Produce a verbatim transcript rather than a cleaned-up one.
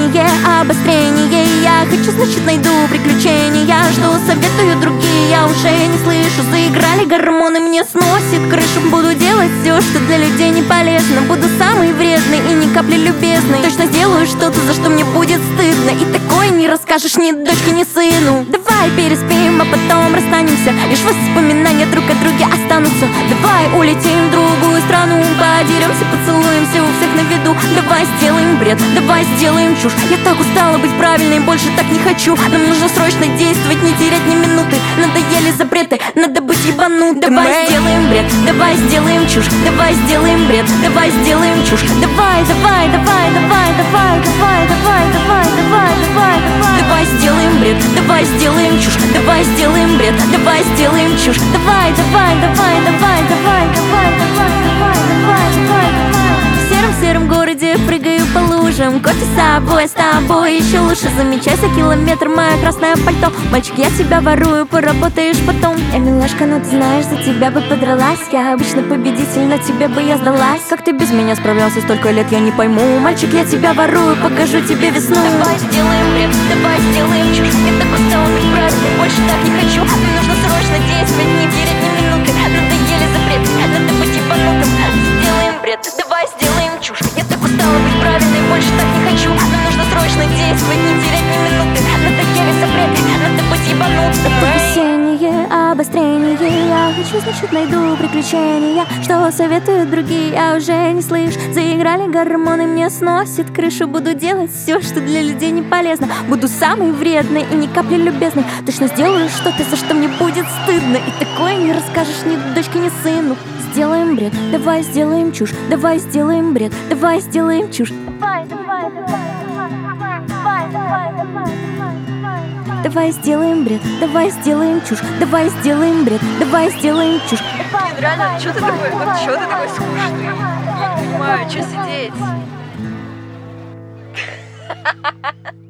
Обострение, обострение. Я хочу, значит найду приключения. Что советую другие, я уже не слышу. Заиграли гормоны, мне сносит крышу. Буду делать все, что для людей не полезно. Буду самый вредный и ни капли любезный. Точно сделаю что-то, за что мне будет стыдно. И такое не расскажешь ни дочке, ни сыну. Давай переспим, а потом расстанемся. Лишь воспоминания друг о друге останутся. Давай улетим в другую страну, подеремся, поцелуемся у всех на виду. Давай сделаем бред, давай сделаем чушь. Я так устала быть правильной, больше так не хочу. Нам нужно срочно действовать, не терять ни минуты. Надоели запреты, надо быть ебанутым. Давай сделаем бред, давай сделаем чушь. Давай сделаем бред, давай сделаем чушь. Давай, давай, давай, давай, давай, давай, давай, давай, давай, давай, давай. Давай сделаем бред, давай сделаем чушь. Давай сделаем бред, давай сделаем чушь. Давай, давай, давай, давай, давай, давай, давай, давай, давай, давай, давай. В сером-сером городе прыгаю по лужам. Кофе с собой, с тобой еще лучше. Замечайся, километр, мое красное пальто. Мальчик, я тебя ворую, поработаешь потом. Я милашка, но ты знаешь, за тебя бы подралась. Я обычно победитель, но тебе бы я сдалась. Как ты без меня справлялся столько лет, я не пойму. Мальчик, я тебя ворую, покажу тебе весну. Давай сделаем бред, давай сделаем чушь. Я так устала быть правильной, больше так не хочу. Мне нужно срочно действовать, не терять ни минуты. Надоели запреты, надо быть ебанутым. Сделаем бред, давай сделаем чушь. Я так устала быть правильной, больше так не хочу. Нам нужно срочно действовать, не терять ни минуты. Надоели запреты, надо быть ебанутым. Весеннее обострение. Я хочу, значит найду приключения. Что советуют другие, я уже не слышу. Заиграли гормоны, мне сносит крышу. Буду делать все, что для людей не полезно. Буду самый вредный и ни капли любезный. Точно сделаю что-то, за что мне будет стыдно. И такое не расскажешь ни дочке, ни сыну. Сделаем бред, давай сделаем чушь. Давай сделаем бред, давай сделаем чушь. Давай, давай, давай, давай, давай, давай, давай, давай. Давай сделаем бред, давай сделаем чушь. Давай сделаем бред, давай сделаем чушь. Блин, реально, что ты такой, вот что ты такой скучный? Я не понимаю, что сидеть?